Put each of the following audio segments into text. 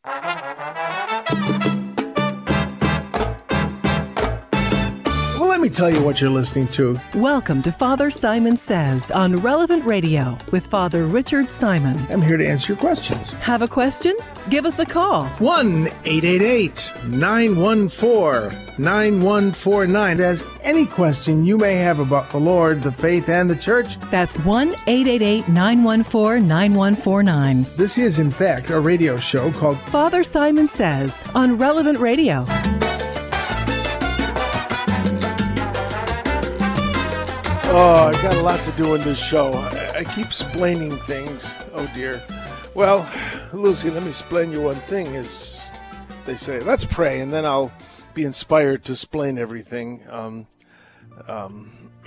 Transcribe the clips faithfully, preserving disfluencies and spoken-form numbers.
Well, let me tell you what you're listening to. Welcome to Father Simon Says on Relevant Radio with Father Richard Simon. I'm here to answer your questions. Have a question? Give us a call. one eight eight eight, nine one four, nine one four nine. Ask any question you may have about the Lord, the faith, and the church. That's one eight eight eight, nine one four, nine one four nine. This is, in fact, a radio show called Father Simon Says on Relevant Radio. Oh, I got a lot to do in this show. I, I keep splaining things. Oh, dear. Well, Lucy, let me explain you one thing, as they say. Let's pray, and then I'll be inspired to explain everything. Um, um,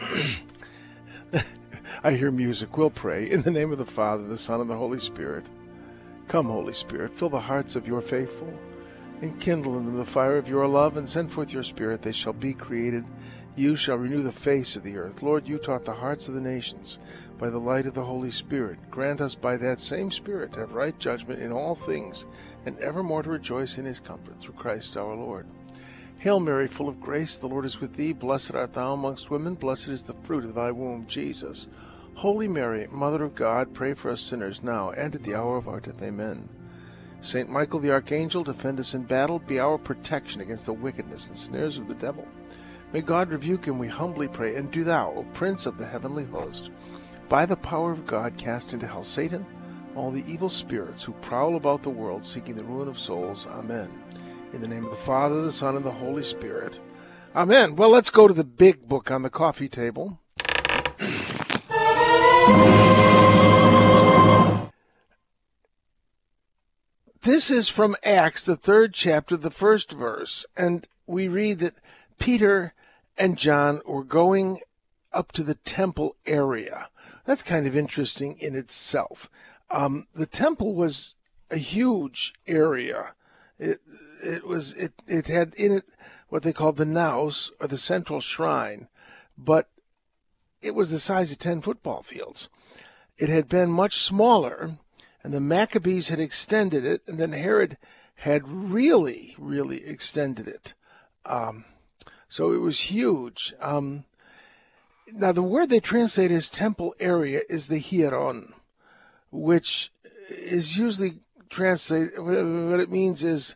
I hear music. We'll pray. In the name of the Father, the Son, and the Holy Spirit. Come, Holy Spirit, fill the hearts of your faithful, and kindle in them the fire of your love, and send forth your Spirit. They shall be created. You shall renew the face of the earth. Lord, you taught the hearts of the nations by the light of the Holy Spirit. Grant us by that same Spirit to have right judgment in all things, and evermore to rejoice in his comfort, through Christ our Lord. Hail Mary, full of grace, the Lord is with thee. Blessed art thou amongst women. Blessed is the fruit of thy womb, Jesus. Holy Mary, Mother of God, pray for us sinners now and at the hour of our death. Amen. Saint Michael the Archangel, defend us in battle. Be our protection against the wickedness and snares of the devil. May God rebuke him, we humbly pray. And do thou, O Prince of the heavenly host, by the power of God, cast into hell Satan, all the evil spirits who prowl about the world, seeking the ruin of souls. Amen. In the name of the Father, the Son, and the Holy Spirit. Amen. Well, let's go to the big book on the coffee table. This is from Acts, the third chapter, the first verse, and we read that Peter and John were going up to the temple area. That's kind of interesting in itself. Um, the temple was a huge area. It it was it it had in it what they called the naos, or the central shrine, but it was the size of ten football fields. It had been much smaller, and the Maccabees had extended it, and then Herod had really, really extended it. Um, So it was huge. Um, now, the word they translate as temple area is the hieron, which is usually translated, what it means is,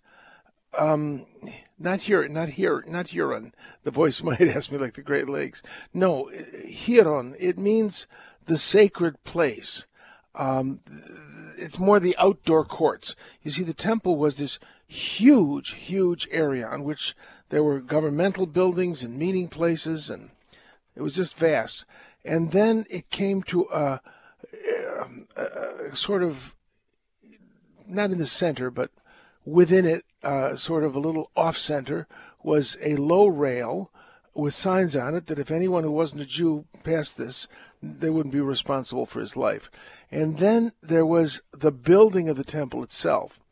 um, not here, not here, not Huron. The voice might ask me like the Great Lakes. No, hieron, it means the sacred place. Um, it's more the outdoor courts. You see, the temple was this huge, huge area on which there were governmental buildings and meeting places, and it was just vast. And then it came to a, a, a sort of, not in the center, but within it, uh, sort of a little off-center, was a low rail with signs on it that if anyone who wasn't a Jew passed this, they wouldn't be responsible for his life. And then there was the building of the temple itself.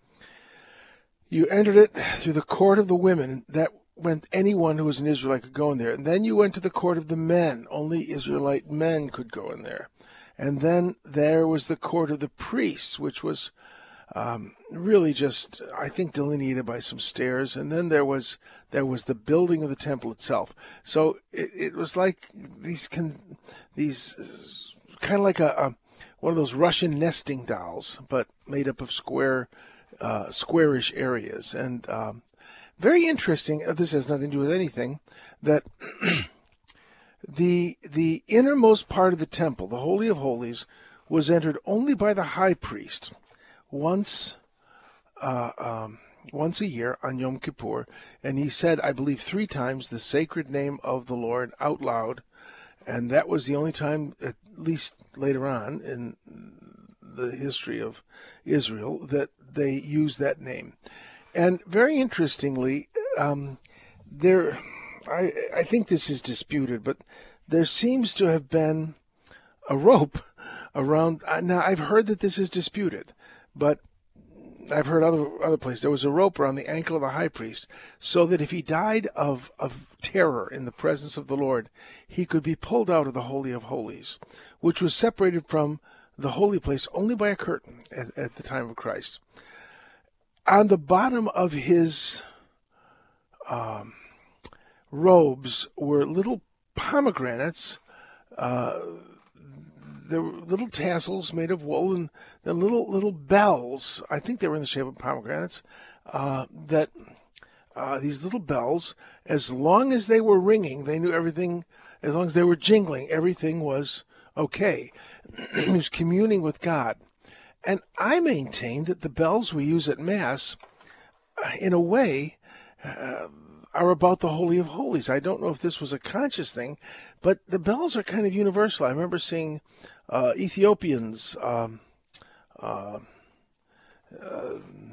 You entered it through the court of the women. That meant anyone who was an Israelite could go in there. And then you went to the court of the men. Only Israelite men could go in there. And then there was the court of the priests, which was um, really just, I think, delineated by some stairs. And then there was there was the building of the temple itself. So it, it was like these con- these kind of like a, a one of those Russian nesting dolls, but made up of square. Uh, squarish areas. And um, very interesting, uh, this has nothing to do with anything, that the the innermost part of the temple, the Holy of Holies, was entered only by the high priest once uh, um, once a year on Yom Kippur, and he said, I believe, three times the sacred name of the Lord out loud, and that was the only time, at least later on in the history of Israel, that they use that name. And very interestingly, um, there, I, I think this is disputed, but there seems to have been a rope around. Now, I've heard that this is disputed, but I've heard other other places. There was a rope around the ankle of the high priest, so that if he died of, of terror in the presence of the Lord, he could be pulled out of the Holy of Holies, which was separated from the holy place only by a curtain at, at the time of Christ. on the bottom of his um, robes were little pomegranates. Uh, there were little tassels made of wool, and then little little bells. I think they were in the shape of pomegranates. Uh, that uh, these little bells, as long as they were ringing, they knew everything. As long as they were jingling, everything was okay. He was communing with God. And I maintain that the bells we use at Mass, in a way, uh, are about the Holy of Holies. I don't know if this was a conscious thing, but the bells are kind of universal. I remember seeing uh, Ethiopians um, uh, uh,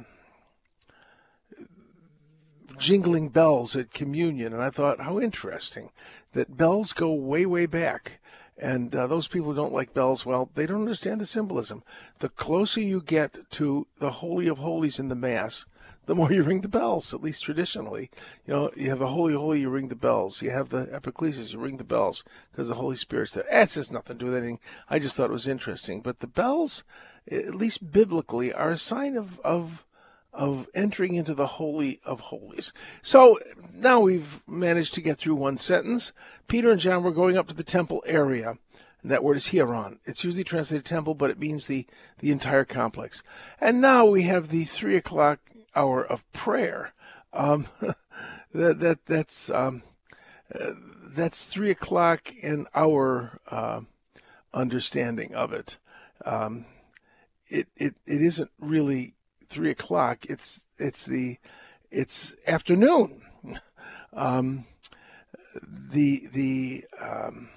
jingling bells at communion, and I thought, how interesting that bells go way, way back. And uh, those people who don't like bells, well, they don't understand the symbolism. The closer you get to the Holy of Holies in the Mass, the more you ring the bells, at least traditionally. You know, you have the Holy of Holies, you ring the bells. You have the Epiclesis, you ring the bells because the Holy Spirit's there. That has nothing to do with anything. I just thought it was interesting. But the bells, at least biblically, are a sign of of of entering into the Holy of Holies. So now we've managed to get through one sentence. Peter and John were going up to the temple area. And that word is hieron. It's usually translated temple, but it means the, the entire complex. And now we have the three o'clock hour of prayer. Um, that that that's um, uh, that's three o'clock in our uh, understanding of it. Um, it it it isn't really three o'clock. It's it's the it's afternoon. Um, the the um,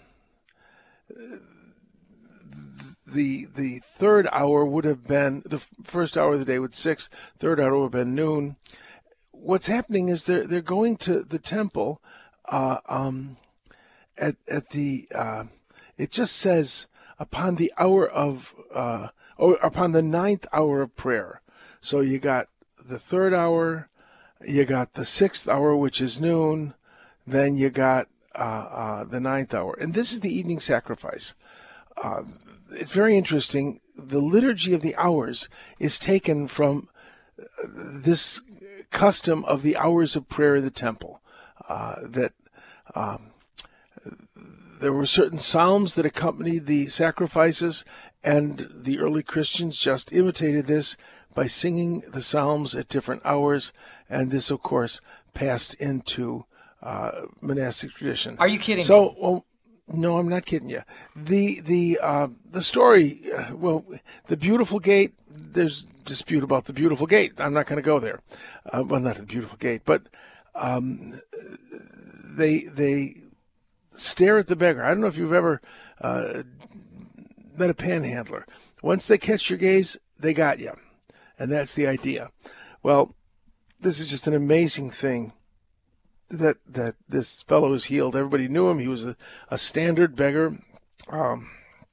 the the third hour would have been the first hour of the day would six. Third hour would have been noon. What's happening is they're they're going to the temple. Uh, um, at at the uh, it just says upon the hour of uh, or upon the ninth hour of prayer. So you got the third hour, you got the sixth hour, which is noon, then you got uh, uh, the ninth hour. And this is the evening sacrifice. Uh, it's very interesting. The liturgy of the hours is taken from this custom of the hours of prayer in the temple, uh, that um, there were certain psalms that accompanied the sacrifices, and the early Christians just imitated this by singing the psalms at different hours, and this, of course, passed into uh, monastic tradition. Are you kidding so, me? Well, no, I'm not kidding you. The the uh, the story, uh, well, the beautiful gate. There's dispute about the beautiful gate. I'm not going to go there. Uh, well, not the beautiful gate, but um, they they stare at the beggar. I don't know if you've ever uh, met a panhandler. Once they catch your gaze, they got you. And that's the idea. Well, this is just an amazing thing that that this fellow is healed. Everybody knew him. He was a, a standard beggar um,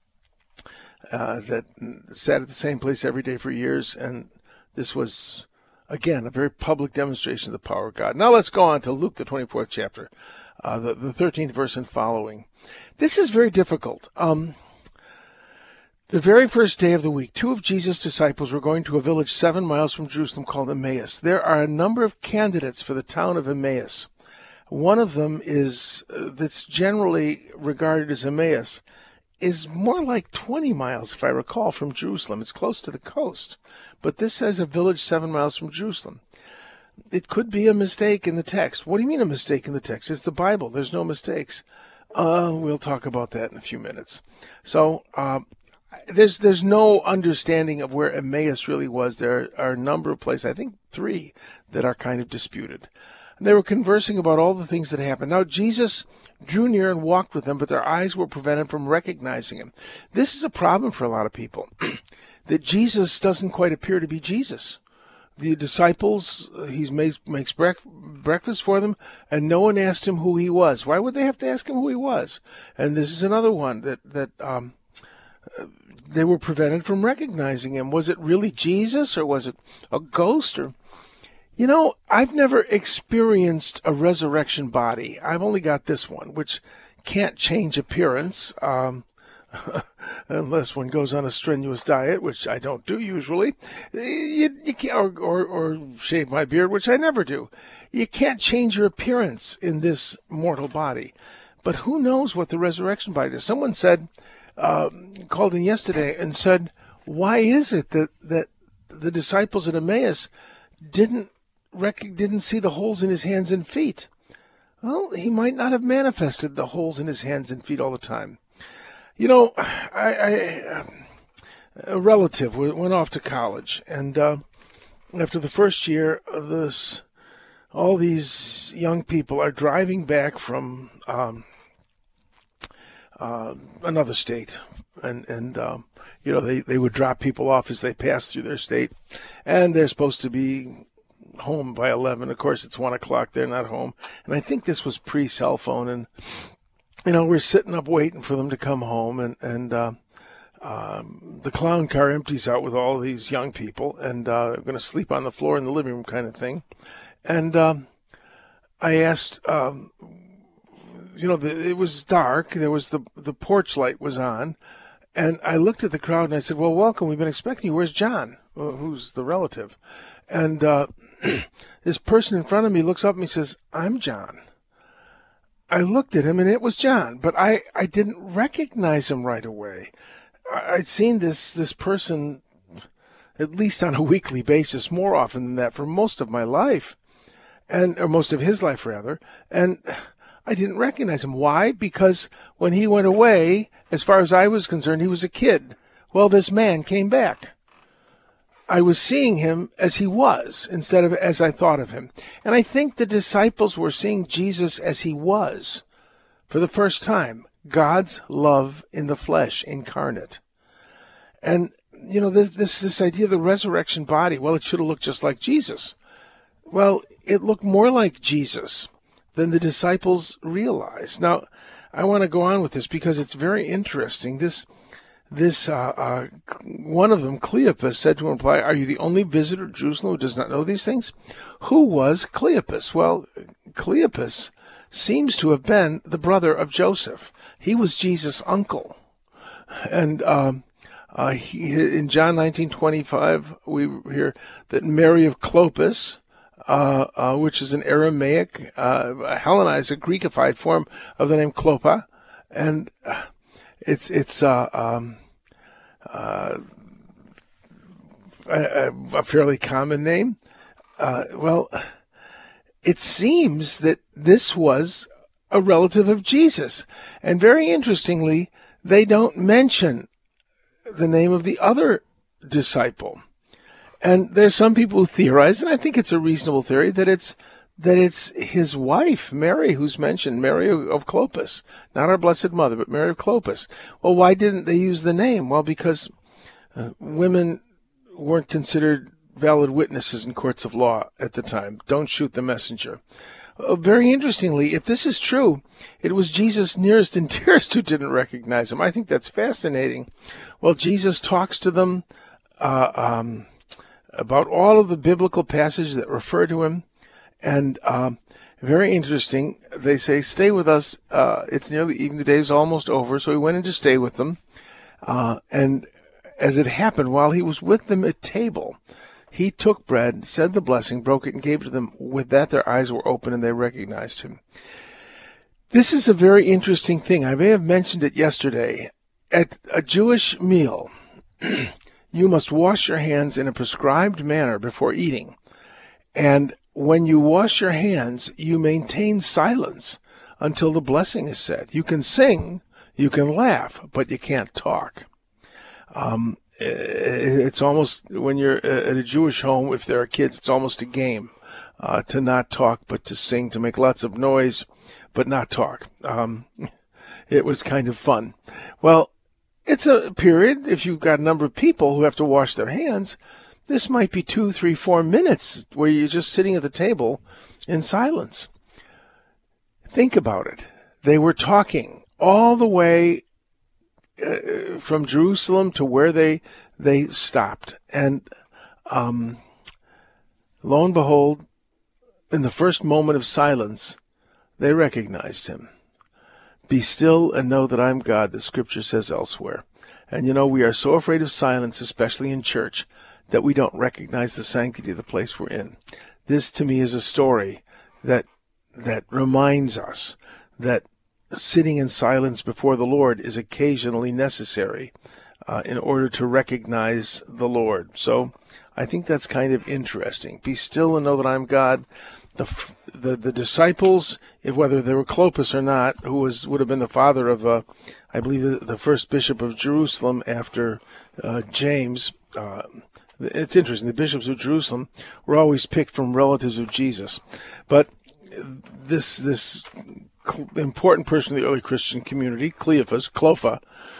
uh, that sat at the same place every day for years. And this was, again, a very public demonstration of the power of God. Now let's go on to Luke, the twenty-fourth chapter, uh, the, the thirteenth verse and following. This is very difficult. Um The very first day of the week, two of Jesus' disciples were going to a village seven miles from Jerusalem called Emmaus. There are a number of candidates for the town of Emmaus. One of them is, uh, that's generally regarded as Emmaus, is more like twenty miles, if I recall, from Jerusalem. It's close to the coast. But this says a village seven miles from Jerusalem. It could be a mistake in the text. What do you mean a mistake in the text? It's the Bible. There's no mistakes. Uh, we'll talk about that in a few minutes. So, uh, There's there's no understanding of where Emmaus really was. There are a number of places, I think three, that are kind of disputed. They were conversing about all the things that happened. Now, Jesus drew near and walked with them, but their eyes were prevented from recognizing him. This is a problem for a lot of people, that Jesus doesn't quite appear to be Jesus. The disciples, he makes, makes brec- breakfast for them, and no one asked him who he was. Why would they have to ask him who he was? And this is another one that, that um, they were prevented from recognizing him. Was it really Jesus, or was it a ghost? Or, you know, I've never experienced a resurrection body. I've only got this one, which can't change appearance. Um, unless one goes on a strenuous diet, which I don't do usually, you, you can't, or, or, or shave my beard, which I never do. You can't change your appearance in this mortal body. But who knows what the resurrection body is? Someone said, uh, called in yesterday and said, why is it that, that the disciples at Emmaus didn't rec- didn't see the holes in his hands and feet? Well, he might not have manifested the holes in his hands and feet all the time. You know, I, I a relative went off to college, and uh, after the first year, this all these young people are driving back from um, uh, another state, and and um, you know they, they would drop people off as they pass through their state, and they're supposed to be home by eleven. Of course, it's one o'clock. They're not home, and I think this was pre-cell phone, and you know we're sitting up waiting for them to come home, and and uh, um, the clown car empties out with all these young people, and uh, they're going to sleep on the floor in the living room, kind of thing. And um, I asked, um, you know, the, it was dark. There was the the porch light was on, and I looked at the crowd and I said, "Well, welcome. We've been expecting you. Where's John, who's the relative?" And uh, this person in front of me looks up and he says, "I'm John." I looked at him and it was John, but I, I didn't recognize him right away. I'd seen this this person at least on a weekly basis, more often than that, for most of my life, and or most of his life rather, and I didn't recognize him. Why? Because when he went away, as far as I was concerned, he was a kid. Well, this man came back. I was seeing him as he was instead of as I thought of him. And I think the disciples were seeing Jesus as he was for the first time. God's love in the flesh, incarnate. And, you know, this, this, this idea of the resurrection body, well, it should have looked just like Jesus. Well, it looked more like Jesus than the disciples realized. Now, I want to go on with this because it's very interesting. This This uh, uh, one of them, Cleopas, said to imply, "Are you the only visitor to Jerusalem who does not know these things?" Who was Cleopas? Well, Cleopas seems to have been the brother of Joseph. He was Jesus' uncle, and um, uh, he, in John nineteen twenty-five, we hear that Mary of Clopas, uh, uh, which is an Aramaic, uh, Hellenized, a Greekified form of the name Clopa, and Uh, It's it's uh, um, uh, a, a fairly common name. Uh, well, it seems that this was a relative of Jesus. And very interestingly, they don't mention the name of the other disciple. And there's some people who theorize, and I think it's a reasonable theory, that it's that it's his wife, Mary, who's mentioned, Mary of Clopas, not our Blessed Mother, but Mary of Clopas. Well, why didn't they use the name? Well, because uh, women weren't considered valid witnesses in courts of law at the time. Don't shoot the messenger. Uh, very interestingly, if this is true, it was Jesus' nearest and dearest who didn't recognize him. I think that's fascinating. Well, Jesus talks to them uh, um, about all of the biblical passages that refer to him. And um, very interesting, they say, "Stay with us. Uh, it's nearly evening. The day is almost over." So he went in to stay with them. Uh, and as it happened, while he was with them at table, he took bread, said the blessing, broke it, and gave it to them. With that, their eyes were open and they recognized him. This is a very interesting thing. I may have mentioned it yesterday. At a Jewish meal, you must wash your hands in a prescribed manner before eating. And when you wash your hands, you maintain silence until the blessing is said. You can sing, you can laugh, but you can't talk. Um, it's almost, when you're at a Jewish home, if there are kids, it's almost a game uh, to not talk, but to sing, to make lots of noise, but not talk. Um, it was kind of fun. Well, it's a period, if you've got a number of people who have to wash their hands, this might be two, three, four minutes where you're just sitting at the table in silence. Think about it. They were talking all the way uh, from Jerusalem to where they they stopped. And um, lo and behold, in the first moment of silence, they recognized him. Be still and know that I'm God, the Scripture says elsewhere. And you know, we are so afraid of silence, especially in church, that we don't recognize the sanctity of the place we're in. This, to me, is a story that that reminds us that sitting in silence before the Lord is occasionally necessary uh, in order to recognize the Lord. So I think that's kind of interesting. Be still and know that I'm God. The the, the disciples, if whether they were Clopas or not, who was would have been the father of, uh, I believe, the, the first bishop of Jerusalem after uh, James. Uh, it's interesting. The bishops of Jerusalem were always picked from relatives of Jesus, but this this important person in the early Christian community, Cleophas, Clopha,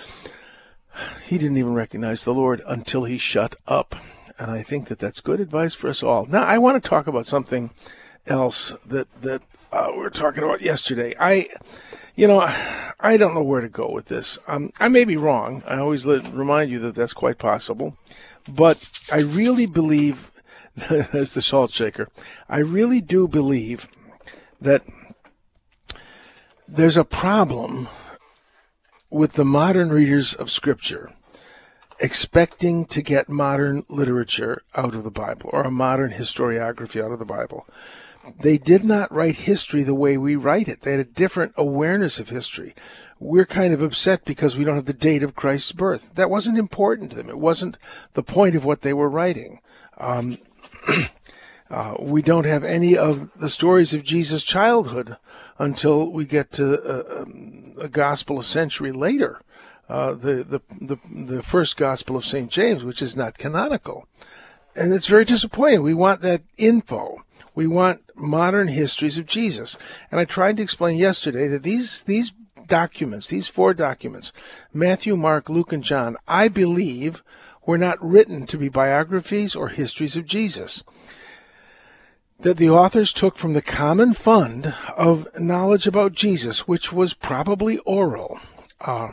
he didn't even recognize the Lord until he shut up. And I think that that's good advice for us all. Now, I want to talk about something else that that uh, we were talking about yesterday. I, you know, I don't know where to go with this. Um, I may be wrong. I always let, remind you that that's quite possible. But I really believe, as the salt shaker, I really do believe that there's a problem with the modern readers of Scripture expecting to get modern literature out of the Bible or a modern historiography out of the Bible. They did not write history the way we write it. They had a different awareness of history. We're kind of upset because we don't have the date of Christ's birth. That wasn't important to them. It wasn't the point of what they were writing. Um, uh, we don't have any of the stories of Jesus' childhood until we get to a, a gospel a century later, uh, the, the the the first gospel of Saint James, which is not canonical. And it's very disappointing. We want that info. We want modern histories of Jesus. And I tried to explain yesterday that these these documents, these four documents, Matthew, Mark, Luke, and John, I believe were not written to be biographies or histories of Jesus. That the authors took from the common fund of knowledge about Jesus, which was probably oral. Uh,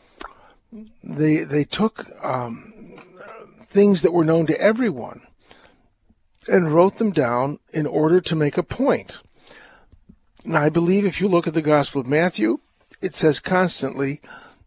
they they took um, things that were known to everyone and wrote them down in order to make a point. Now, I believe if you look at the Gospel of Matthew, it says constantly,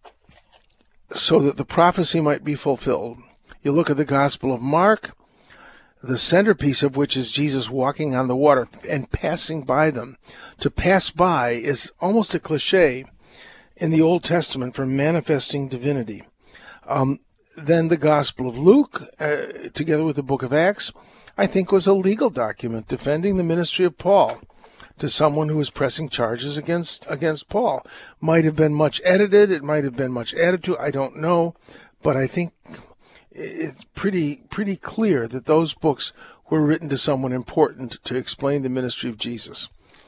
so that the prophecy might be fulfilled. You look at the Gospel of Mark, the centerpiece of which is Jesus walking on the water and passing by them. To pass by is almost a cliche in the Old Testament for manifesting divinity. Um, then the Gospel of Luke, uh, together with the book of Acts, I think was a legal document defending the ministry of Paul to someone who was pressing charges against against Paul. Might have been much edited, it might have been much added to, I don't know, but I think it's pretty pretty clear that those books were written to someone important to explain the ministry of Jesus.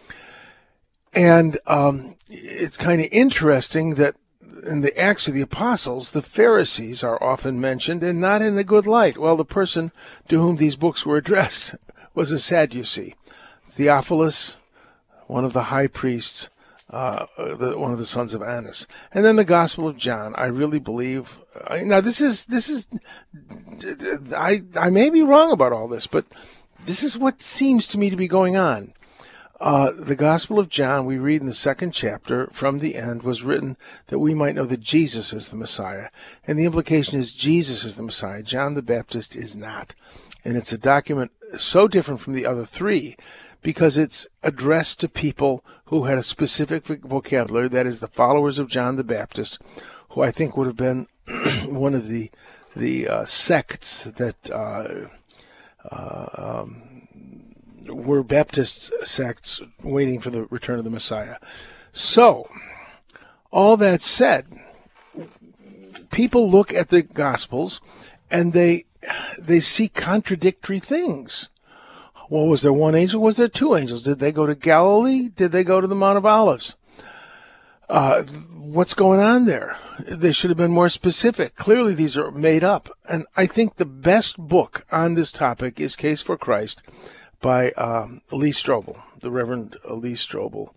And um, it's kind of interesting that in the Acts of the Apostles, the Pharisees are often mentioned and not in a good light. Well, the person to whom these books were addressed was a Sadducee. Theophilus, one of the high priests, uh, the, one of the sons of Annas. And then the Gospel of John, I really believe. Uh, now, this is, this is, I, I may be wrong about all this, but this is what seems to me to be going on. Uh, the Gospel of John, we read in the second chapter, from the end, was written that we might know that Jesus is the Messiah. And the implication is Jesus is the Messiah. John the Baptist is not. And it's a document so different from the other three because it's addressed to people who had a specific vocabulary, that is the followers of John the Baptist, who I think would have been one of the the uh, sects that uh, uh, um, were Baptist sects waiting for the return of the Messiah. So, all that said, people look at the Gospels and they they see contradictory things. Well, was there one angel? Was there two angels? Did they go to Galilee? Did they go to the Mount of Olives? Uh, what's going on there? They should have been more specific. Clearly, these are made up. And I think the best book on this topic is Case for Christ by um, Lee Strobel, the Reverend Lee Strobel,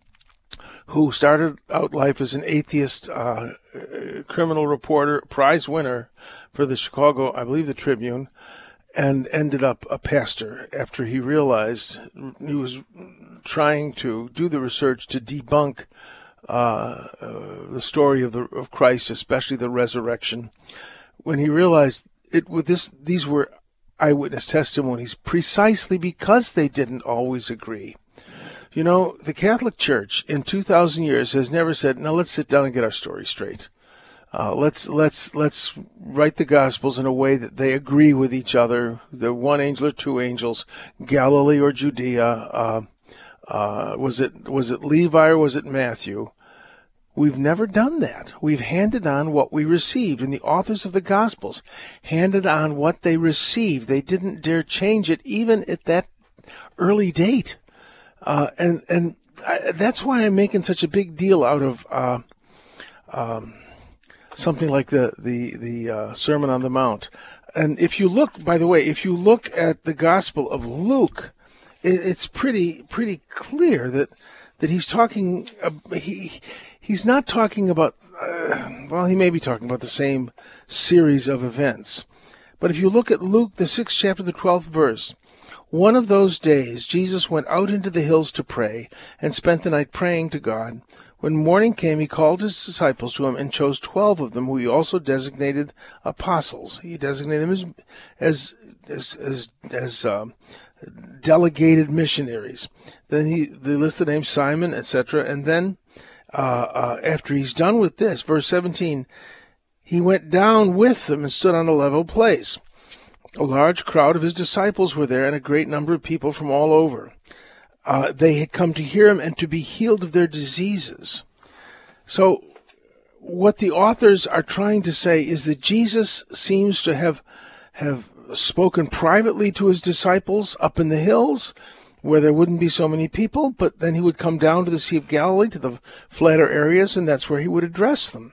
who started out life as an atheist uh, criminal reporter, prize winner for the Chicago, I believe the Tribune, and ended up a pastor after he realized he was trying to do the research to debunk uh, uh, the story of the of Christ, especially the resurrection, when he realized it with this these were eyewitness testimonies precisely because they didn't always agree. You know, the Catholic Church in two thousand years has never said, "Now let's sit down and get our story straight. Uh, let's let's let's write the Gospels in a way that they agree with each other. The one angel or two angels, Galilee or Judea. Uh, uh, was it was it Levi or was it Matthew?" We've never done that. We've handed on what we received, and the authors of the Gospels handed on what they received. They didn't dare change it, even at that early date. Uh, and and I, that's why I'm making such a big deal out of uh, um, something like the the the uh, Sermon on the Mount. And if you look, by the way, if you look at the Gospel of Luke, it, it's pretty pretty clear that that he's talking. Uh, he he's not talking about. Uh, well, he may be talking about the same series of events, but if you look at Luke, the sixth chapter, the twelfth verse. One of those days, Jesus went out into the hills to pray and spent the night praying to God. When morning came, he called his disciples to him and chose twelve of them, who he also designated apostles. He designated them as as as as, as um, delegated missionaries. Then he they list the name Simon, et cetera. And then, uh, uh, after he's done with this, verse seventeen, he went down with them and stood on a level place. A large crowd of his disciples were there, and a great number of people from all over. Uh, they had come to hear him and to be healed of their diseases. So what the authors are trying to say is that Jesus seems to have have spoken privately to his disciples up in the hills, where there wouldn't be so many people, but then he would come down to the Sea of Galilee, to the flatter areas, and that's where he would address them.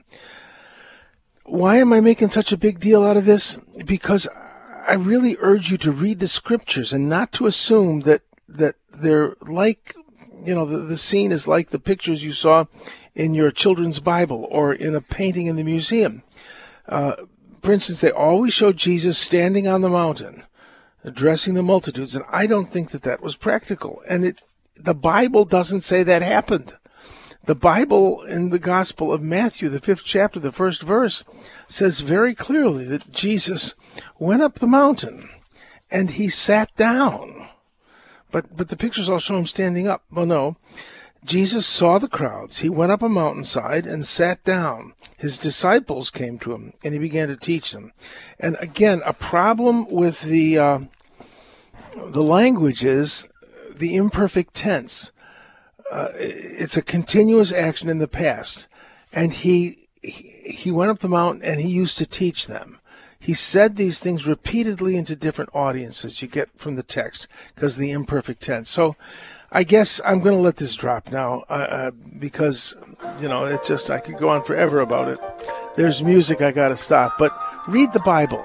Why am I making such a big deal out of this? Because I really urge you to read the scriptures and not to assume that that they're like, you know, the, the scene is like the pictures you saw in your children's Bible or in a painting in the museum. Uh, for instance, they always show Jesus standing on the mountain, addressing the multitudes, and I don't think that that was practical. And it, the Bible doesn't say that happened. The Bible in the Gospel of Matthew, the fifth chapter, the first verse, says very clearly that Jesus went up the mountain and he sat down. But but the pictures all show him standing up. Well, no. Jesus saw the crowds. He went up a mountainside and sat down. His disciples came to him and he began to teach them. And again, a problem with the uh, the language is the imperfect tense. Uh, it's a continuous action in the past. And he, he he went up the mountain and he used to teach them. He said these things repeatedly into different audiences, you get from the text, because of the imperfect tense. So I guess I'm going to let this drop now uh, uh, because, you know, it just, I could go on forever about it. There's music I got to stop. But read the Bible.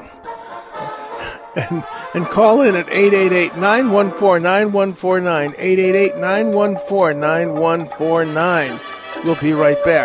And and call in at eight eight eight, nine one four, nine one four nine, eight eight eight, nine one four, nine one four nine. We'll be right back.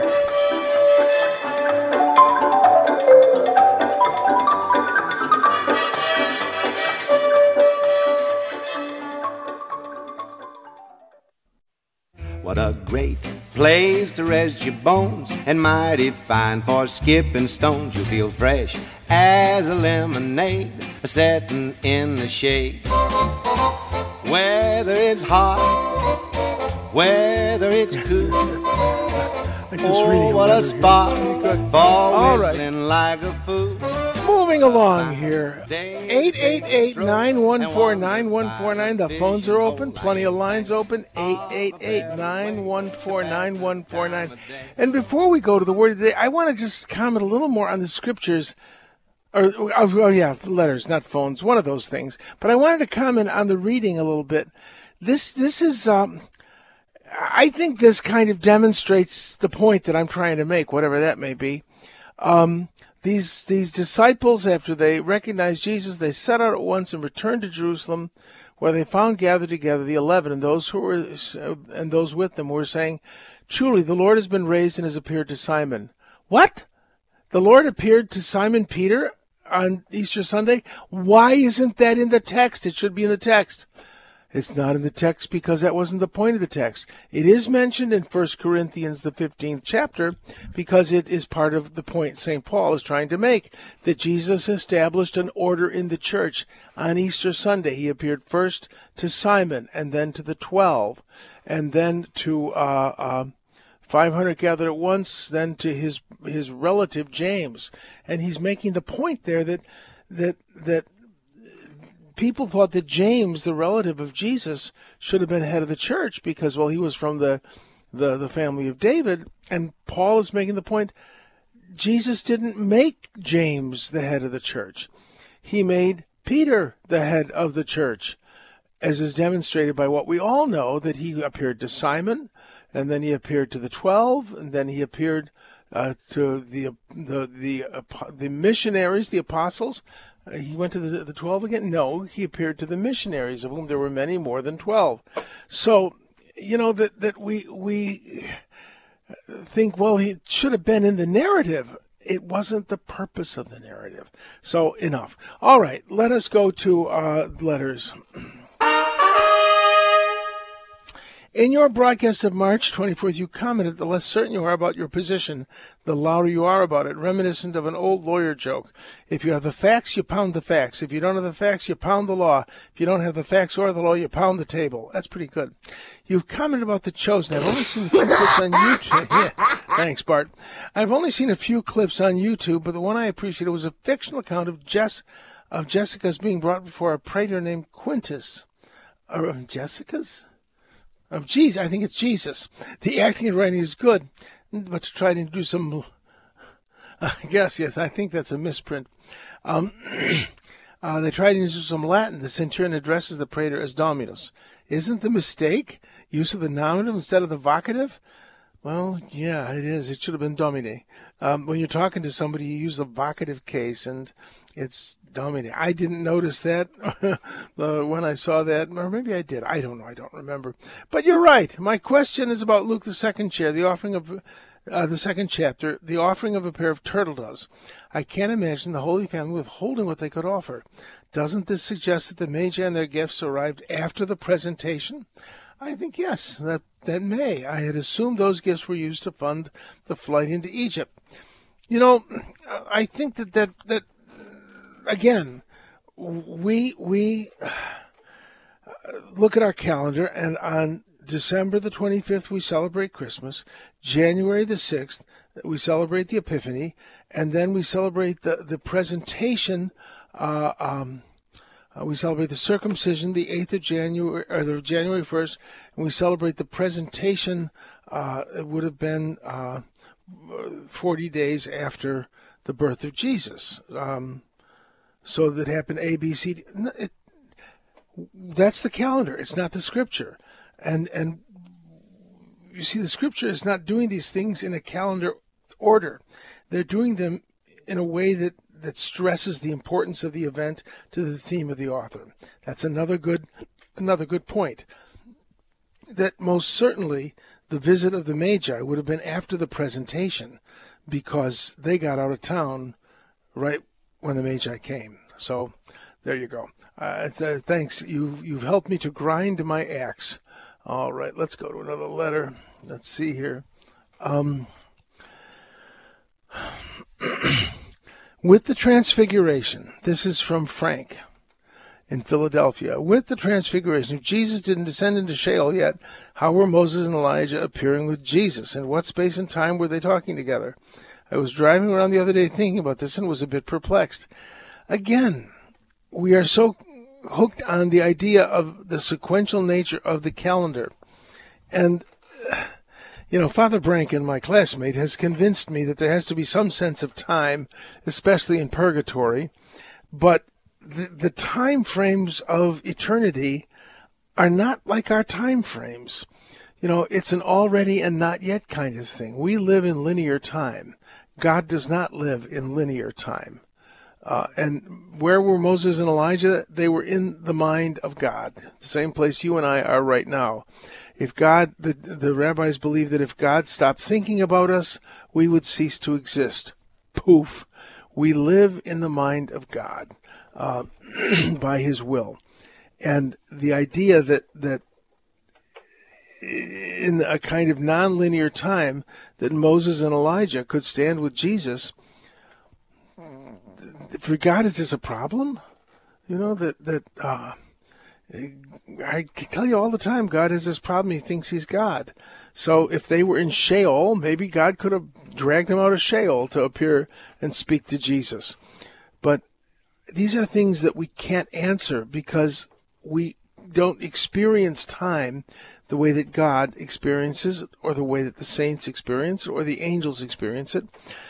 What a great place to rest your bones, and mighty fine for skipping stones. You'll feel fresh as a lemonade, setting in the shade. Whether it's hot, whether it's cool, oh, what a spot for whistling like a fool. Moving along here, eight eight eight, nine one four, nine one four nine. The phones are open, plenty of lines open, eight eight eight, nine one four, nine one four nine. And before we go to the word of the day, I want to just comment a little more on the scriptures. Or, oh, yeah, letters, not phones, one of those things. But I wanted to comment on the reading a little bit. This this is, um, I think this kind of demonstrates the point that I'm trying to make, whatever that may be. Um, these these disciples, after they recognized Jesus, they set out at once and returned to Jerusalem, where they found gathered together the eleven, and those who were and those with them were saying, "Truly, the Lord has been raised and has appeared to Simon." What? The Lord appeared to Simon Peter on Easter Sunday? Why isn't that in the text? It should be in the text. It's not in the text because that wasn't the point of the text. It is mentioned in First Corinthians, the fifteenth chapter, because it is part of the point Saint Paul is trying to make, that Jesus established an order in the church. On Easter Sunday, he appeared first to Simon, and then to the twelve, and then to uh, uh, five hundred gathered at once, then to his his relative James. And he's making the point there that that that people thought that James, the relative of Jesus, should have been head of the church because, well, he was from the, the, the family of David. And Paul is making the point, Jesus didn't make James the head of the church. He made Peter the head of the church, as is demonstrated by what we all know, that he appeared to Simon, and then he appeared to the twelve, and then he appeared uh, to the, the, the, uh, the missionaries, the apostles. He went to the, the twelve again? No, he appeared to the missionaries, of whom there were many more than twelve. So, you know, that, that we we think, well, he should have been in the narrative. It wasn't the purpose of the narrative. So, enough. All right, let us go to uh, letters. In your broadcast of March twenty-fourth, you commented, the less certain you are about your position, the louder you are about it, reminiscent of an old lawyer joke. If you have the facts, you pound the facts. If you don't have the facts, you pound the law. If you don't have the facts or the law, you pound the table. That's pretty good. You've commented about The Chosen. I've only seen a few clips on YouTube. Yeah. Thanks, Bart. I've only seen a few clips on YouTube, but the one I appreciated was a fictional account of Jess, of Jessica's being brought before a praetor named Quintus. Or of Jessica's? Of Jesus, I think it's Jesus. The acting and writing is good, but to try to do some, I guess, yes, I think that's a misprint. Um, uh, they tried to use some Latin. The centurion addresses the praetor as Dominus. Isn't the mistake use of the nominative instead of the vocative? Well, yeah, it is. It should have been Domine. Um, when you're talking to somebody, you use a vocative case, and it's Domine. I didn't notice that uh, when I saw that, or maybe I did. I don't know. I don't remember. But you're right. My question is about Luke, the second chair, the offering of uh, the second chapter, the offering of a pair of turtle doves. I can't imagine the Holy Family withholding what they could offer. Doesn't this suggest that the Magi and their gifts arrived after the presentation? I think, yes, that, that may. I had assumed those gifts were used to fund the flight into Egypt. You know, I think that, that, that again, we, we look at our calendar, and on December the twenty-fifth, we celebrate Christmas. January the sixth, we celebrate the Epiphany, and then we celebrate the, the presentation, uh, um, Uh, we celebrate the circumcision, the eighth of January, or the January first, and we celebrate the presentation. Uh, it would have been uh, forty days after the birth of Jesus. Um, so that happened A, B, C, D. It, that's the calendar. It's not the scripture. And, and you see, the scripture is not doing these things in a calendar order. They're doing them in a way that that stresses the importance of the event to the theme of the author. That's another good another good point. That most certainly the visit of the Magi would have been after the presentation, because they got out of town right when the Magi came. So there you go. Uh, th- thanks. You, you've helped me to grind my axe. All right, let's go to another letter. Let's see here. Um... With the Transfiguration, this is from Frank in Philadelphia. With the Transfiguration, if Jesus didn't descend into Sheol yet, how were Moses and Elijah appearing with Jesus? And what space and time were they talking together? I was driving around the other day thinking about this and was a bit perplexed. Again, we are so hooked on the idea of the sequential nature of the calendar. And you know, Father Brankin, my classmate, has convinced me that there has to be some sense of time, especially in purgatory. But the, the time frames of eternity are not like our time frames. You know, it's an already and not yet kind of thing. We live in linear time. God does not live in linear time. Uh, and where were Moses and Elijah? They were in the mind of God, the same place you and I are right now. If God, the, the rabbis believe that if God stopped thinking about us, we would cease to exist. Poof. We live in the mind of God uh, by his will. And the idea that, that in a kind of nonlinear time that Moses and Elijah could stand with Jesus, for God, is this a problem? You know, that, that uh, I can tell you all the time, God has this problem. He thinks he's God. So if they were in Sheol, maybe God could have dragged them out of Sheol to appear and speak to Jesus. But these are things that we can't answer because we don't experience time the way that God experiences it, or the way that the saints experience it, or the angels experience it.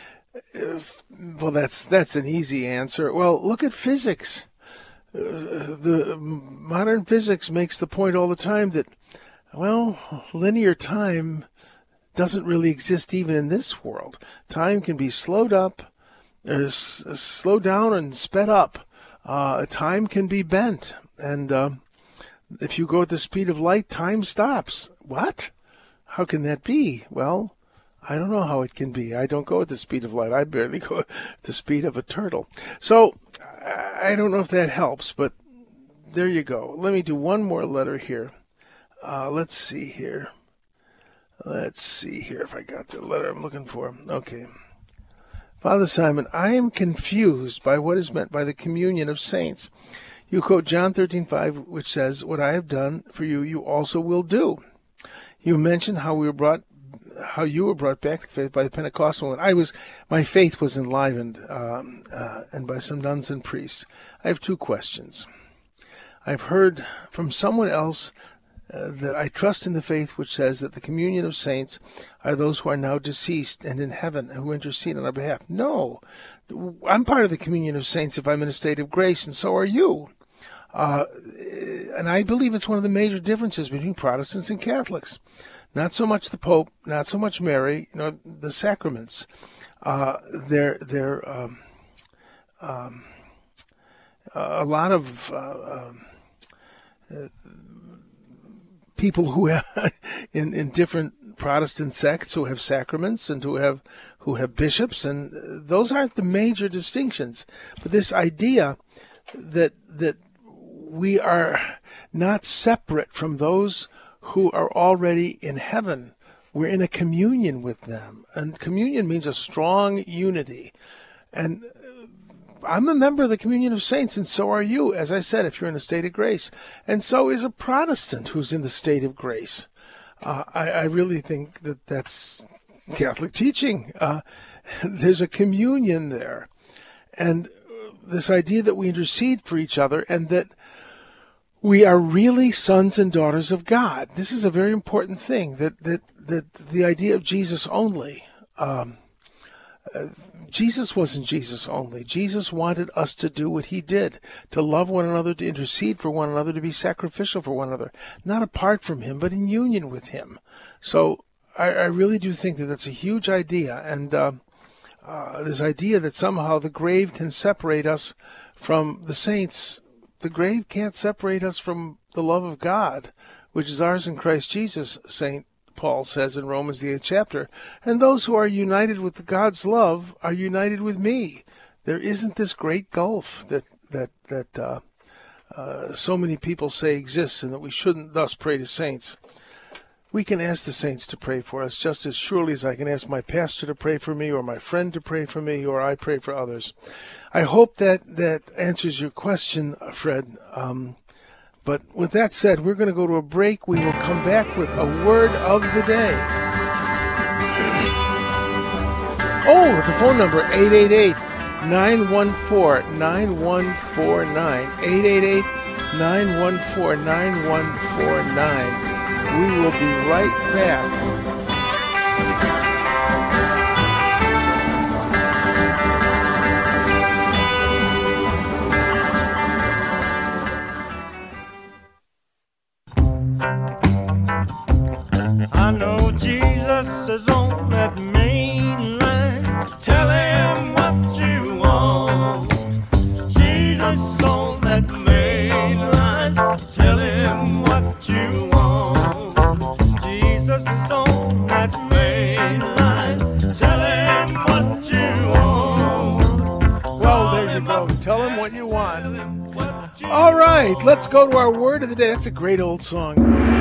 Well, that's that's an easy answer. Well, look at physics. Uh, the modern physics makes the point all the time that, well, linear time doesn't really exist even in this world. Time can be slowed up, or s- slowed down and sped up. Uh, time can be bent, and uh, if you go at the speed of light, time stops. What? How can that be? Well, I don't know how it can be. I don't go at the speed of light. I barely go at the speed of a turtle. So I don't know if that helps, but there you go. Let me do one more letter here. Uh, let's see here. Let's see here if I got the letter I'm looking for. Okay. Father Simon, I am confused by what is meant by the communion of saints. You quote John thirteen five, which says, "What I have done for you, you also will do." You mentioned how we were brought, how you were brought back to faith by the Pentecostal. And I was, my faith was enlivened, um, uh, and by some nuns and priests. I have two questions. I've heard from someone else uh, that I trust in the faith which says that the communion of saints are those who are now deceased and in heaven and who intercede on our behalf. No, I'm part of the communion of saints if I'm in a state of grace, and so are you. Uh, and I believe it's one of the major differences between Protestants and Catholics. Not so much the Pope, not so much Mary, you know, the sacraments. Uh, they're, they're um, um, a lot of uh, um, uh, people who have in, in different Protestant sects who have sacraments and who have who have bishops, and those aren't the major distinctions. But this idea that that we are not separate from those who are already in heaven. We're in a communion with them. And communion means a strong unity. And I'm a member of the communion of saints, and so are you, as I said, if you're in a state of grace. And so is a Protestant who's in the state of grace. Uh, I, I really think that that's Catholic teaching. Uh, there's a communion there. And this idea that we intercede for each other and that we are really sons and daughters of God. This is a very important thing, that that, that the idea of Jesus only. Um, uh, Jesus wasn't Jesus only. Jesus wanted us to do what he did, to love one another, to intercede for one another, to be sacrificial for one another, not apart from him, but in union with him. So I, I really do think that that's a huge idea. And uh, uh, this idea that somehow the grave can separate us from the saints. The grave can't separate us from the love of God, which is ours in Christ Jesus, Saint Paul says in Romans, the eighth chapter. And those who are united with God's love are united with me. There isn't this great gulf that that that uh, uh, so many people say exists, and that we shouldn't thus pray to saints. We can ask the saints to pray for us just as surely as I can ask my pastor to pray for me, or my friend to pray for me, or I pray for others. I hope that that answers your question, Fred. Um, but with that said, we're going to go to a break. We will come back with a word of the day. Oh, the phone number, eight eight eight, nine one four, nine one four nine, eight eight eight, nine one four, nine one four nine. We will be right back. I know Jesus is on that main line. Tell him what you want. Jesus on that main line. Tell him what you want. Jesus is on that main line. Tell him what you want. Well, there you go. Tell him what you want. All right. right, let's go to our word of the day. That's a great old song.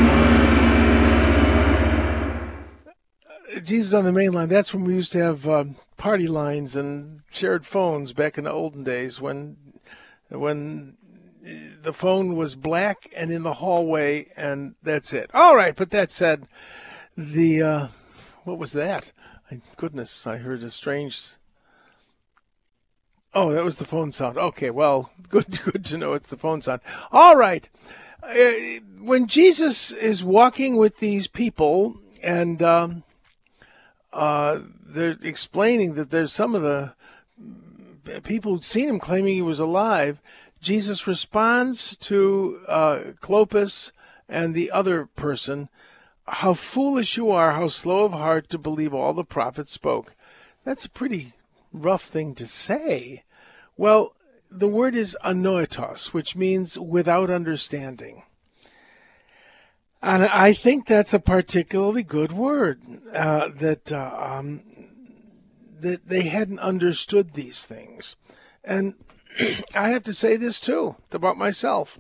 Jesus on the Main Line, that's when we used to have uh, party lines and shared phones back in the olden days when when the phone was black and in the hallway, and that's it. All right, but that said, the, uh, what was that? My goodness, I heard a strange... Oh, that was the phone sound. Okay, well, good good to know it's the phone sound. All right. Uh, when Jesus is walking with these people and um, uh, they're explaining that there's some of the people who'd seen him claiming he was alive, Jesus responds to uh, Clopas and the other person, "How foolish you are, how slow of heart to believe all the prophets spoke." That's a pretty rough thing to say. Well, the word is anoitos, which means without understanding. And I think that's a particularly good word, uh, that uh, um, that they hadn't understood these things. And I have to say this, too, about myself.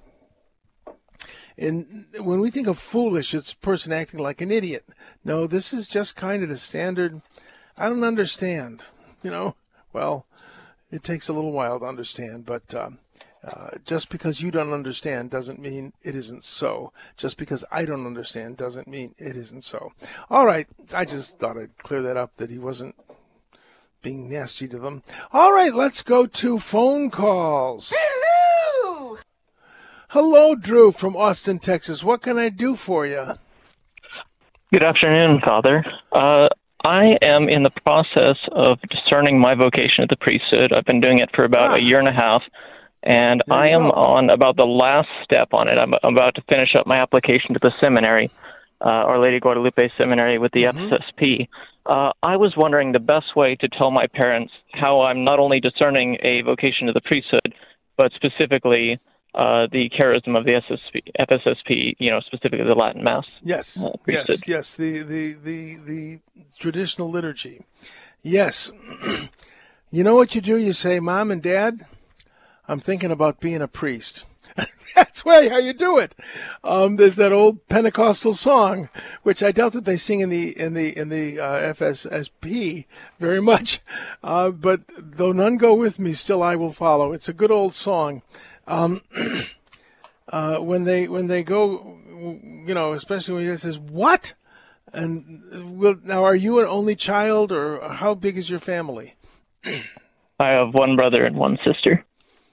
And when we think of foolish, it's a person acting like an idiot. No, this is just kind of the standard, I don't understand, you know. Well, it takes a little while to understand, but uh, uh, just because you don't understand doesn't mean it isn't so. Just because I don't understand doesn't mean it isn't so. All right, I just thought I'd clear that up, that he wasn't being nasty to them. All right, let's go to phone calls. Hello! Hello, Drew from Austin, Texas. What can I do for you? Good afternoon, Father. Uh, I am in the process of discerning my vocation at the priesthood. I've been doing it for about ah. a year and a half, and I am go. on about the last step on it. I'm, I'm about to finish up my application to the seminary, uh, Our Lady Guadalupe Seminary with the mm-hmm. F S S P. Uh, I was wondering the best way to tell my parents how I'm not only discerning a vocation to the priesthood, but specifically uh, the charism of the F S S P, F S S P, you know, specifically the Latin Mass. Yes, uh, yes, yes, the, the, the, the traditional liturgy. Yes. You know what you do? You say, "Mom and Dad, I'm thinking about being a priest." That's way how you do it. Um, there's that old Pentecostal song, which I doubt that they sing in the in the in the uh, F S S P very much. Uh, but though none go with me, still I will follow. It's a good old song. Um, uh, when they when they go, you know, especially when he says, "What?" And will, now, are you an only child, or how big is your family? I have one brother and one sister.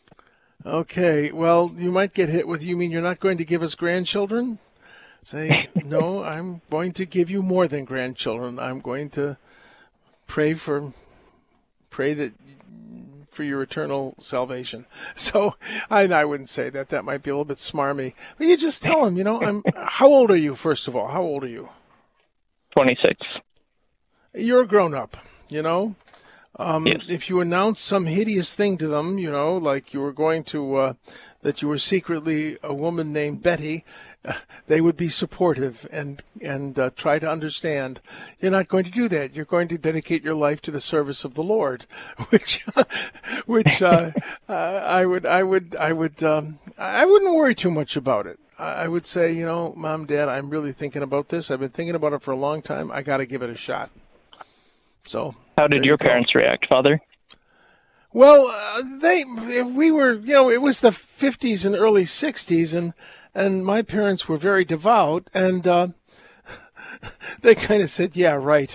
Okay, well, you might get hit with, "You mean you're not going to give us grandchildren?" Say, "No, I'm going to give you more than grandchildren. I'm going to pray for, pray that for your eternal salvation." So I, I wouldn't say that. That might be a little bit smarmy. But you just tell them, you know, I'm. How old are you, first of all? How old are you? twenty-six. You're a grown-up, you know. Um, yes. If you announce some hideous thing to them, you know, like you were going to, uh, that you were secretly a woman named Betty, uh, they would be supportive and and uh, try to understand. You're not going to do that. You're going to dedicate your life to the service of the Lord, which, which uh, uh, I would, I would, I would, um, I wouldn't worry too much about it. I would say, you know, "Mom, Dad, I'm really thinking about this. I've been thinking about it for a long time. I got to give it a shot." So, how did your parents react, Father? Well, uh, they, we were, you know, it was the fifties and early sixties, and and my parents were very devout, and uh, they kind of said, "Yeah, right."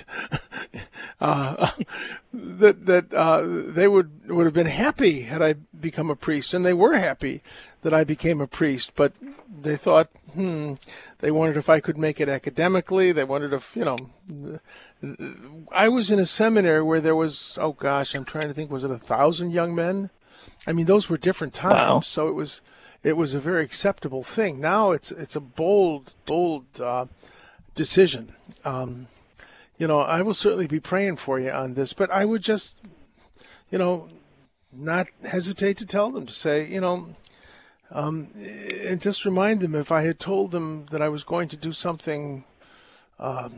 uh, that that uh, they would would have been happy had I become a priest, and they were happy that I became a priest, but they thought, hmm, they wondered if I could make it academically. They wondered if, you know, I was in a seminary where there was, oh gosh, I'm trying to think, was it a thousand young men? I mean, those were different times, wow. So it was it was a very acceptable thing. Now it's it's a bold, bold uh, decision. Um, you know, I will certainly be praying for you on this, but I would just, you know, not hesitate to tell them, to say, you know, um, and just remind them, if I had told them that I was going to do something um,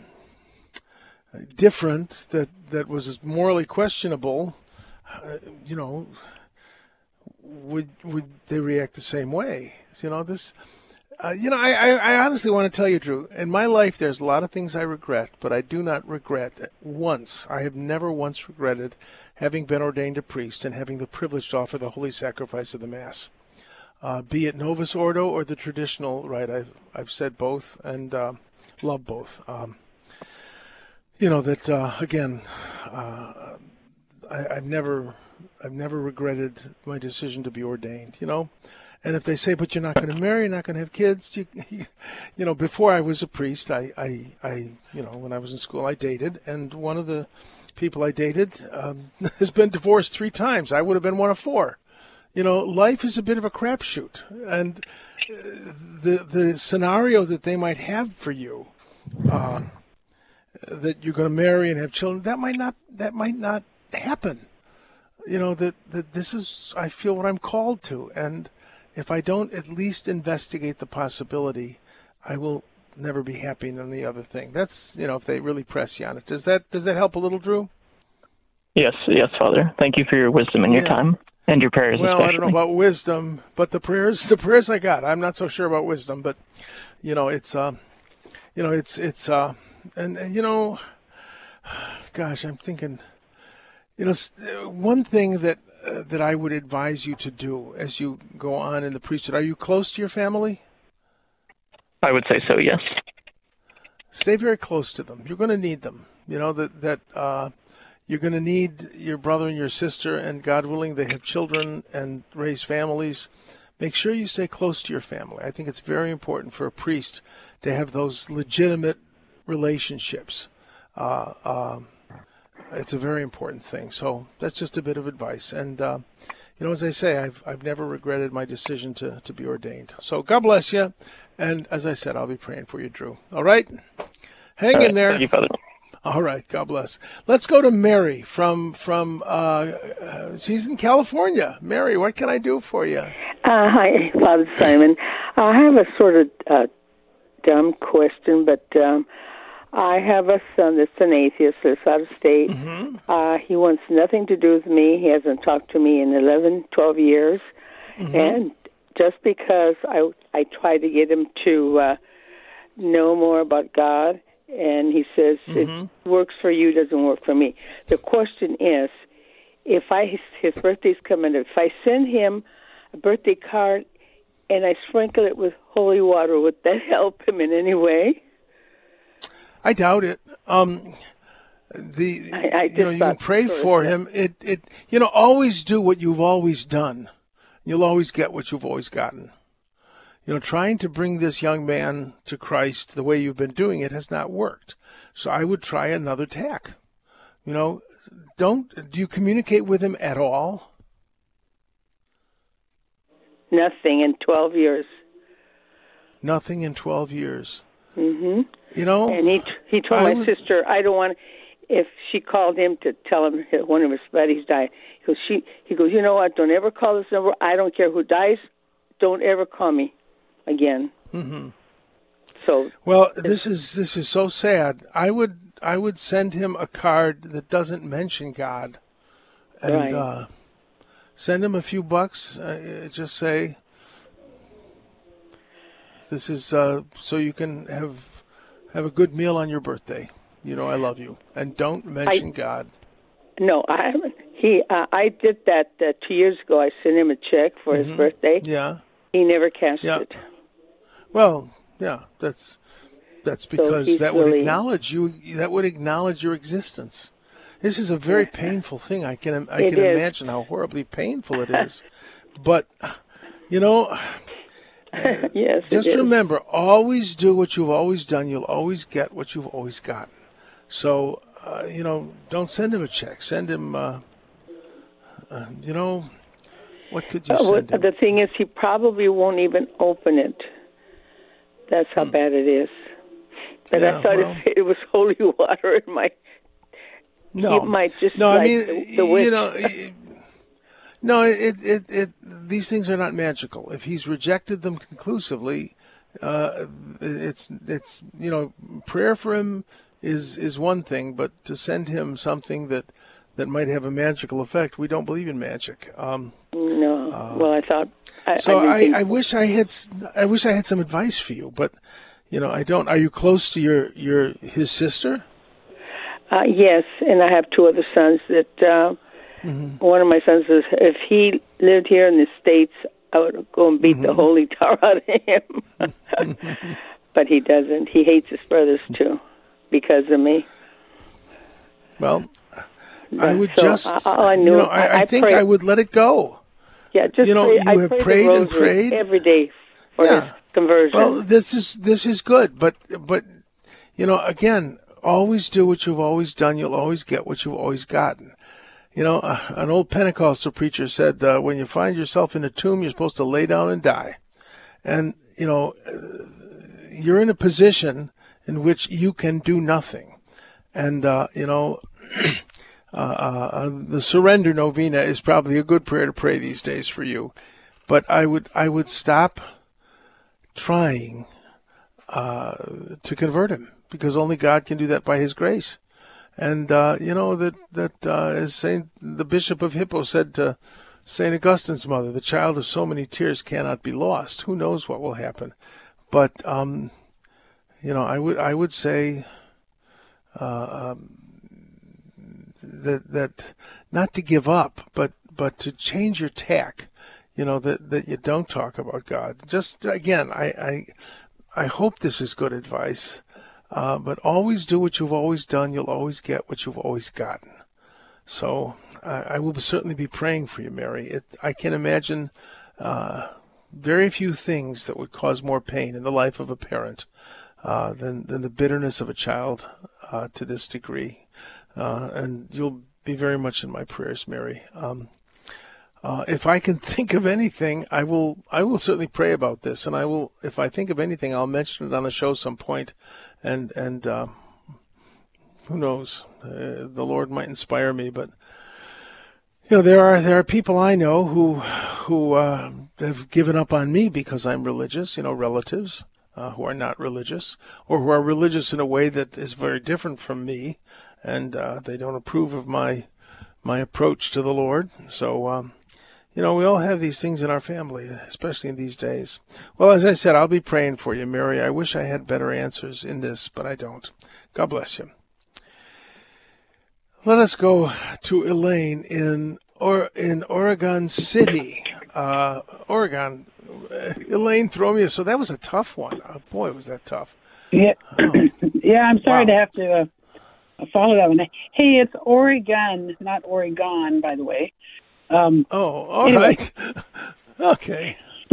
different, that, that was morally questionable, uh, you know, would would they react the same way? You know, this, uh, you know, I, I, I honestly want to tell you, Drew, in my life, there's a lot of things I regret, but I do not regret once. I have never once regretted having been ordained a priest and having the privilege to offer the holy sacrifice of the Mass. Uh, be it Novus Ordo or the traditional rite, I've, I've said both and uh, love both. Um, you know, that, uh, again, uh, I, I've never... I've never regretted my decision to be ordained, you know. And if they say, but you're not going to marry, you're not going to have kids, you, you know, before I was a priest, I, I, I, you know, when I was in school, I dated. And one of the people I dated um, has been divorced three times. I would have been one of four. You know, life is a bit of a crapshoot. And the the scenario that they might have for you, uh, that you're going to marry and have children, that might not, that might not happen. You know, that, that this is, I feel, what I'm called to. And if I don't at least investigate the possibility, I will never be happy in any other thing. That's, you know, if they really press you on it. Does that does that help a little, Drew? Yes, yes, Father. Thank you for your wisdom and yeah. your time and your prayers. Well, especially. I don't know about wisdom, but the prayers, the prayers I got. I'm not so sure about wisdom, but, you know, it's, uh, you know, it's, it's, uh, and, and you know, gosh, I'm thinking... You know, one thing that uh, that I would advise you to do as you go on in the priesthood, are you close to your family? I would say so, yes. Stay very close to them. You're going to need them. You know, that, that uh, you're going to need your brother and your sister, and God willing, they have children and raise families. Make sure you stay close to your family. I think it's very important for a priest to have those legitimate relationships. Uh, uh, It's a very important thing. So that's just a bit of advice. And, uh, you know, as I say, I've I've never regretted my decision to, to be ordained. So God bless you. And as I said, I'll be praying for you, Drew. All right? Hang All right. in there. Thank you, Father. All right. God bless. Let's go to Mary from, from uh, uh, she's in California. Mary, what can I do for you? Uh, hi, Father Simon. I have a sort of uh, dumb question, but... Um, I have a son that's an atheist, lives out of state. Mm-hmm. Uh, he wants nothing to do with me. He hasn't talked to me in eleven, twelve years. Mm-hmm. And just because I, I try to get him to uh, know more about God, and he says mm-hmm. it works for you, doesn't work for me. The question is, if I his birthday's coming up, if I send him a birthday card and I sprinkle it with holy water, would that help him in any way? I doubt it. Um, the I, I you know you can pray for him. It it you know always do what you've always done. You'll always get what you've always gotten. You know, trying to bring this young man to Christ the way you've been doing it has not worked. So I would try another tack. You know, don't do you communicate with him at all? Nothing in twelve years. Nothing in twelve years. Mm-hmm. You know, and he he told I my would, sister, I don't want. If she called him to tell him one of his buddies died, he goes, she he goes, you know what? Don't ever call this number. I don't care who dies. Don't ever call me again. Mm-hmm. So well, this is this is so sad. I would I would send him a card that doesn't mention God, and right. uh, send him a few bucks. Uh, just say, this is uh, so you can have have a good meal on your birthday. You know I love you, and don't mention I, God. No, I haven't. He, uh, I did that uh, two years ago. I sent him a check for mm-hmm. his birthday. Yeah. He never cashed yeah. it. Well, yeah, that's that's because so that really, would acknowledge you. That would acknowledge your existence. This is a very yeah. painful thing. I can I it can is. imagine how horribly painful it is. But you know. yes, just remember, always do what you've always done. You'll always get what you've always gotten. So, uh, you know, don't send him a check. Send him, uh, uh, you know, what could you uh, send him? The thing is, he probably won't even open it. That's how hmm. bad it is. But yeah, I thought well, it, it was holy water. It might, no, he might just no, like I mean, the, the witch. you know, it, no, it, it, it, these things are not magical. If he's rejected them conclusively, uh, it's, it's, you know, prayer for him is, is one thing, but to send him something that, that might have a magical effect. We don't believe in magic. Um, No. uh, well, I thought. I, so I, I, think I wish I had s- I wish I had some advice for you, but you know I don't. Are you close to your your his sister? Uh, yes, and I have two other sons that uh, Mm-hmm. one of my sons says if he lived here in the States, I would go and beat Mm-hmm. the holy tar out of him. But he doesn't. He hates his brothers too because of me. Well, I would So, just, all I knew- you know, I, I, I- I think pray- I would let it go. Yeah, just You know, pray, you I have pray the prayed and rosary prayed. every day for Yeah. his conversion. Well, this is this is good, but but you know, again, always do what you've always done. You'll always get what you've always gotten. You know, uh, an old Pentecostal preacher said, uh, "When you find yourself in a tomb, you're supposed to lay down and die." And you know, you're in a position in which you can do nothing. And uh, you know, uh, uh, the surrender novena is probably a good prayer to pray these days for you. But I would I would stop trying uh, to convert him, because only God can do that by His grace. And uh, you know that that uh, as Saint the Bishop of Hippo said to Saint Augustine's mother, the child of so many tears cannot be lost. Who knows what will happen? But um, you know, I would I would say uh, um, that that not to give up, but but to change your tack. You know, that that you don't talk about God. Just again, I I, I hope this is good advice. Uh, but always do what you've always done. You'll always get what you've always gotten. So I, I will certainly be praying for you, Mary. It, I can imagine uh, very few things that would cause more pain in the life of a parent uh, than, than the bitterness of a child uh, to this degree. Uh, and you'll be very much in my prayers, Mary. Um, Uh, if I can think of anything, I will. I will certainly pray about this, and I will. If I think of anything, I'll mention it on the show some point, and and uh, who knows, uh, the Lord might inspire me. But you know, there are there are people I know who who uh, have given up on me because I'm religious. You know, relatives uh, who are not religious, or who are religious in a way that is very different from me, and uh, they don't approve of my my approach to the Lord. So. Um, You know, we all have these things in our family, especially in these days. Well, as I said, I'll be praying for you, Mary. I wish I had better answers in this, but I don't. God bless you. Let us go to Elaine in or in Oregon City, uh, Oregon. Elaine, throw me. A, so that was a tough one. Oh, boy, was that tough. Yeah, oh. yeah. I'm sorry Wow. to have to uh, follow that one. Hey, it's Oregon, not Oregon, by the way. Um, oh, all anyway. right. Okay.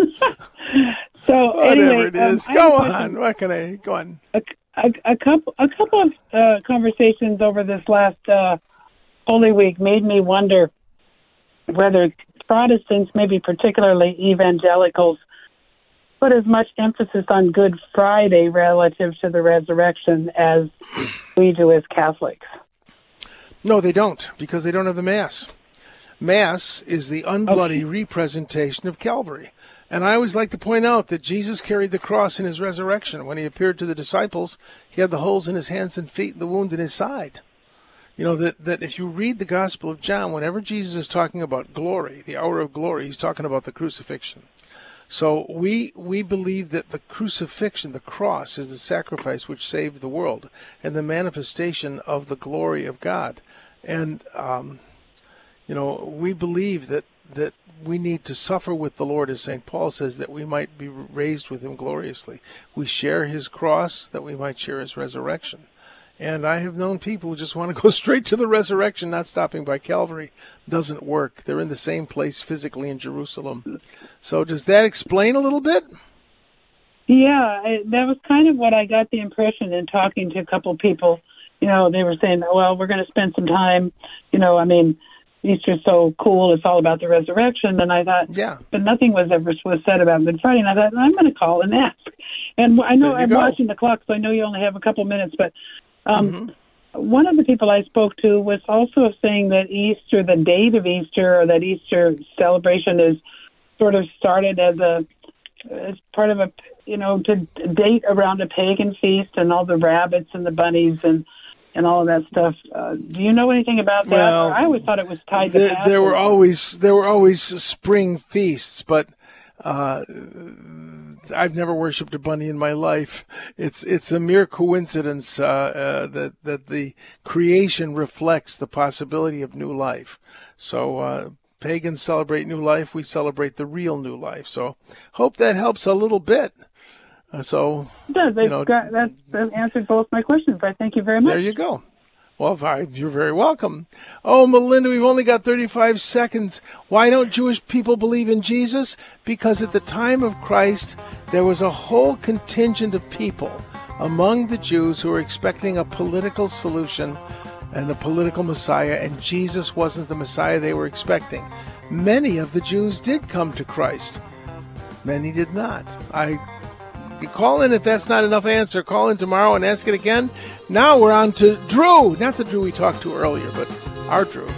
So Whatever anyway, it is, um, go I have a on. What can I go on? A, a, a couple, a couple of uh, conversations over this last uh, Holy Week made me wonder whether Protestants, maybe particularly evangelicals, put as much emphasis on Good Friday relative to the resurrection as we do as Catholics. No, they don't, because they don't have the Mass. Mass is the unbloody okay. representation of Calvary. And I always like to point out that Jesus carried the cross in his resurrection. When he appeared to the disciples, he had the holes in his hands and feet and the wound in his side. You know, that, that if you read the Gospel of John, whenever Jesus is talking about glory, the hour of glory, he's talking about the crucifixion. So we we believe that the crucifixion, the cross, is the sacrifice which saved the world and the manifestation of the glory of God. And, um, you know, we believe that, that we need to suffer with the Lord, as Saint Paul says, that we might be raised with him gloriously. We share his cross, that we might share his resurrection. And I have known people who just want to go straight to the resurrection, not stopping by Calvary. Doesn't work. They're in the same place physically in Jerusalem. So does that explain a little bit? Yeah, I, that was kind of what I got the impression in talking to a couple of people. You know, they were saying, well, we're going to spend some time, you know, I mean, Easter's so cool. It's all about the resurrection. And I thought, yeah, but nothing was ever was said about Good Friday. And I thought, I'm going to call and ask. And I know I'm go. watching the clock, so I know you only have a couple minutes. But um, mm-hmm. one of the people I spoke to was also saying that Easter, the date of Easter, or that Easter celebration is sort of started as a as part of a, you know, to date around a pagan feast and all the rabbits and the bunnies and and all of that stuff. Uh, do you know anything about that? Well, I always thought it was tied to there, Passover. there were always there were always spring feasts, but uh, I've never worshipped a bunny in my life. It's it's a mere coincidence uh, uh, that that the creation reflects the possibility of new life. So uh, pagans celebrate new life. We celebrate the real new life. So hope that helps a little bit. Uh, so It does. you know, Got, that, that answered both my questions. I thank you very much. there you go. Well, you're very welcome. Oh, Melinda, we've only got thirty-five seconds. Why don't Jewish people believe in Jesus? Because at the time of Christ, there was a whole contingent of people among the Jews who were expecting a political solution and a political Messiah, and Jesus wasn't the Messiah they were expecting. Many of the Jews did come to Christ. Many did not. I You call in if that's not enough answer. Call in tomorrow and ask it again. Now we're on to Drew. Not the Drew we talked to earlier, but our Drew.